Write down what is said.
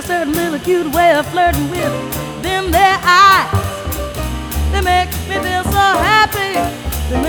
certain little cute way of flirting with them there eyes.